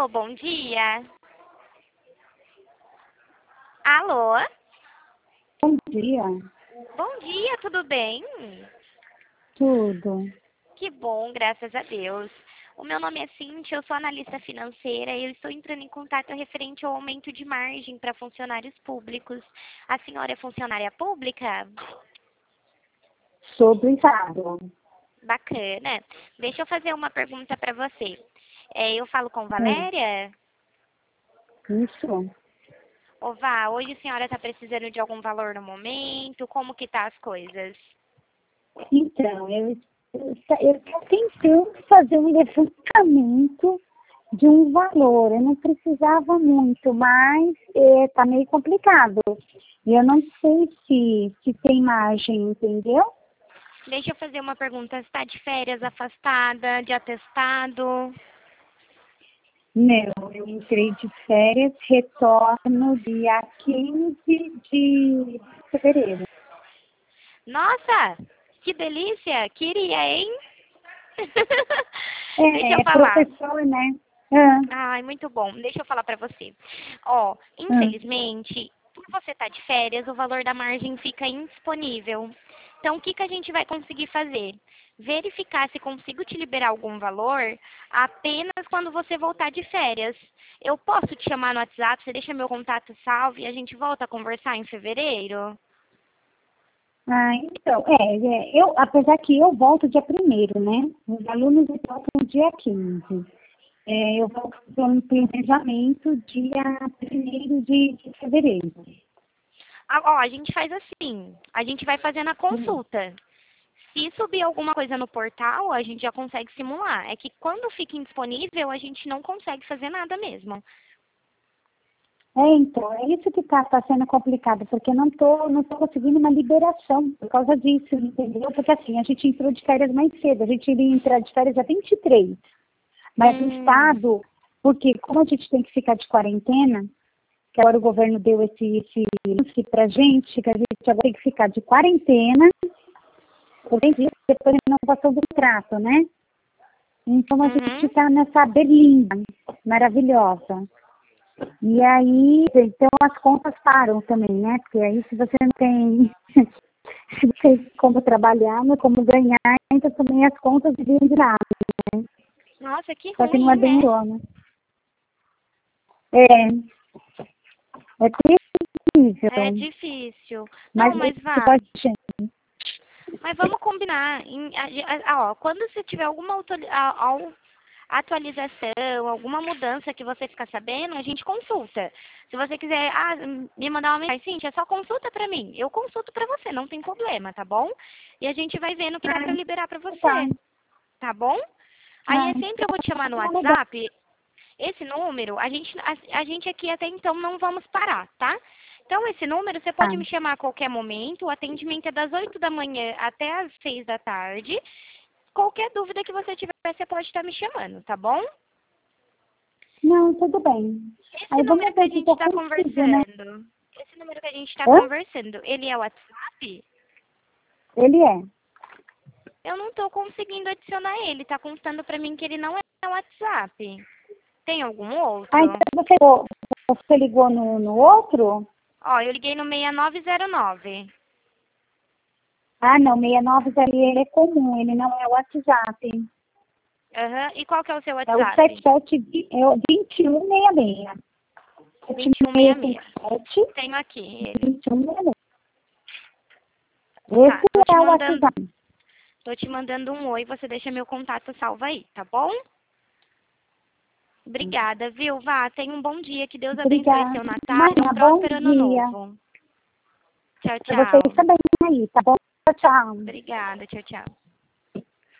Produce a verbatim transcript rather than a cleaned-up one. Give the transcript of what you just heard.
Alô, bom dia. Alô? Bom dia. Bom dia, tudo bem? Tudo. Que bom, graças a Deus. O meu nome é Cíntia, eu sou analista financeira e eu estou entrando em contato referente ao aumento de margem para funcionários públicos. A senhora é funcionária pública? Sou do Estado. Bacana. Deixa eu fazer uma pergunta para você. É, eu falo com Hum, Valéria? Isso. Ô, Vá, hoje a senhora está precisando de algum valor no momento? Como que tá as coisas? Então, eu eu estou tentando fazer um levantamento de um valor. Eu não precisava muito, mas está meio complicado. E eu não sei se, se tem margem, entendeu? Deixa eu fazer uma pergunta. Você está de férias, afastada, de atestado? Não, eu entrei de férias, retorno dia quinze de fevereiro. Nossa, que delícia! Queria, hein? Deixa É, eu é falar. professor, né? Ah, Ai, muito bom. Deixa eu falar pra você. Ó, ah. infelizmente, por você estar de férias, o valor da margem fica indisponível. Então, o que que a gente vai conseguir fazer? Verificar se consigo te liberar algum valor apenas quando você voltar de férias. Eu posso te chamar no WhatsApp, você deixa meu contato salvo e a gente volta a conversar em fevereiro? Ah, então, é, é, eu, apesar que eu volto dia primeiro, né? Os alunos voltam dia quinze. É, eu volto para o planejamento dia primeiro de, de fevereiro. Ah, ó, a gente faz assim, a gente vai fazendo a Hum. consulta. Se subir alguma coisa no portal, a gente já consegue simular. É que quando fica indisponível, a gente não consegue fazer nada mesmo. É, então, é isso que está tá sendo complicado, porque eu não tô, não tô conseguindo uma liberação por causa disso, entendeu? Porque assim, a gente entrou de férias mais cedo, a gente iria entrar de férias a vinte e três. Mas o Hum, Estado, porque como a gente tem que ficar de quarentena, que agora o governo deu esse, esse lance pra gente, que a gente agora tem que ficar de quarentena, por vinte dias depois da renovação do contrato, né? Então a gente uhum. está nessa berlinda maravilhosa. E aí, então as contas param também, né? Porque aí se você não tem, se não tem como trabalhar, não como ganhar, então também as contas viram de nada. Nossa, que Só que não é ruim, bem né? bom, né? É, é É terrível. difícil. Mas Não, é mas isso que vá. pode ser. Mas vamos combinar. Em- a- a- ó, quando você tiver alguma autori- a- au- atualização, alguma mudança que você ficar sabendo, a gente consulta. Se você quiser ah, me mandar uma mensagem, Cintia, só consulta pra mim. Eu consulto pra você, não tem problema, tá bom? E a gente vai vendo o que dá Ah, pra liberar pra então tá. você, tá bom? Aí Ah, é sempre eu vou te chamar no então tá legal. WhatsApp. Esse número, a gente, a, a gente aqui até então não vamos parar, tá? Então, esse número, você Tá. pode me chamar a qualquer momento. O atendimento é das oito da manhã até as seis da tarde. Qualquer dúvida que você tiver, você pode estar me chamando, tá bom? Não, tudo bem. Esse Aí número vamos que a ver se gente eu está consigo, né? conversando, esse número que a gente está Hã? conversando, ele é o WhatsApp? Ele é. Eu não estou conseguindo adicionar ele. Tá constando para mim que ele não é o WhatsApp. Tem algum Ah, então outro? você, ligou- você ligou no, no outro? Ó, eu liguei no seis nove zero nove. Ah, não, sessenta e nove ali ele é comum, ele não é o WhatsApp. Aham. E qual que é o seu É o sete WhatsApp? sete, é o dois um seis seis. sete seis cinco vinte e um sessenta e seis. sete, Tenho aqui ele. dois um seis seis. Tá, Esse tô te é o mandando, WhatsApp. tô te mandando um oi, você deixa meu contato salvo aí, tá bom? Obrigada, viu, Vá? Tenha um bom dia, que Deus abençoe Obrigada. seu Natal e um Imagina, bom próspero ano dia. novo. Tchau, Para vocês tchau. também aí, tá bom? Tchau, tchau. Obrigada, tchau, tchau.